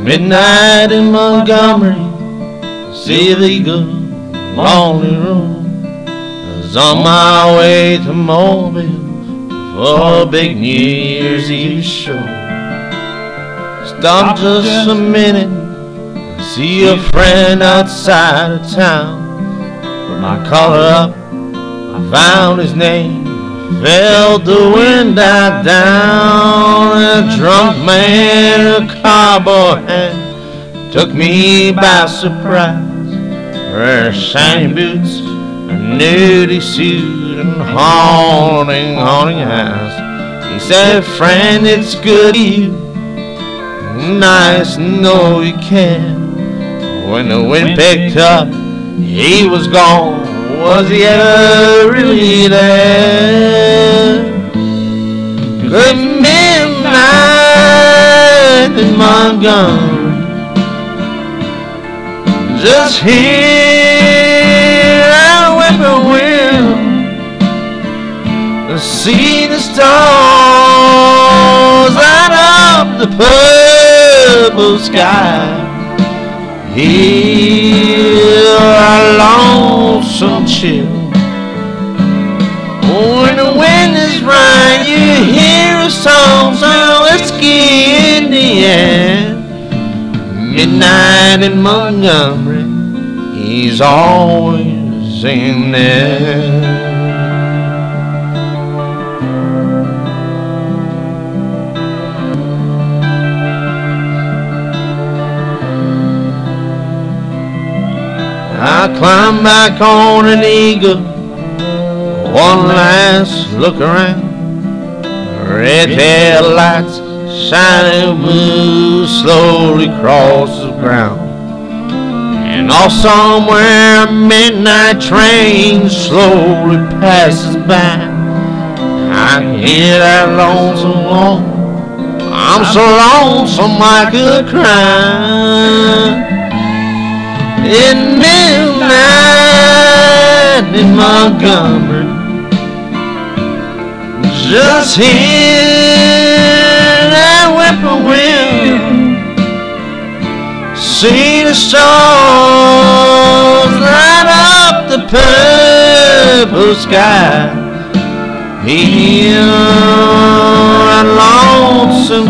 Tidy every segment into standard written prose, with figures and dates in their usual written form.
Midnight in Montgomery, see the eagle, lonely room. I was on my way to Mobile for a big New Year's Eve show. Stopped just a minute, see a friend outside of town. Put my collar up, I found his name, felt the wind die down. A drunk man in a cowboy hat took me by surprise. Wearing shiny boots, a nudie suit, and haunting eyes. He said, friend, it's good of you, nice to know you can. When the wind picked up, he was gone. Was he ever really there? Good midnight in Montgomery, just hear that whippoorwill, see the stars light up the purple sky. Hear a lonesome chill. When the wind is right, you hear a song, some whiskey in the air. Midnight in Montgomery, he's always in there. I climbed back on an eagle, one last look around. Red headlights, shining blue, slowly cross the ground. And off somewhere a midnight train slowly passes by. I can hear that lonesome woman, I'm so lonesome I could cry. In midnight in Montgomery, just hear that whippoorwill, see the stars light up the purple sky. Hear that lonesome,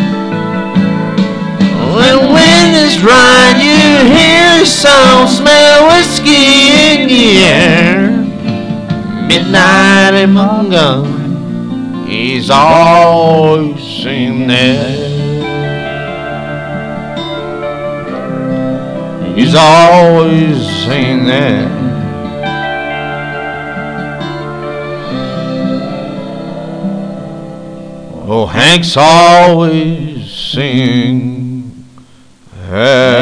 when the wind is right, you hear the sound, smell whiskey in the air. Midnight in Montgomery, he's always in there. He's always in there. Oh, Hank's always sing.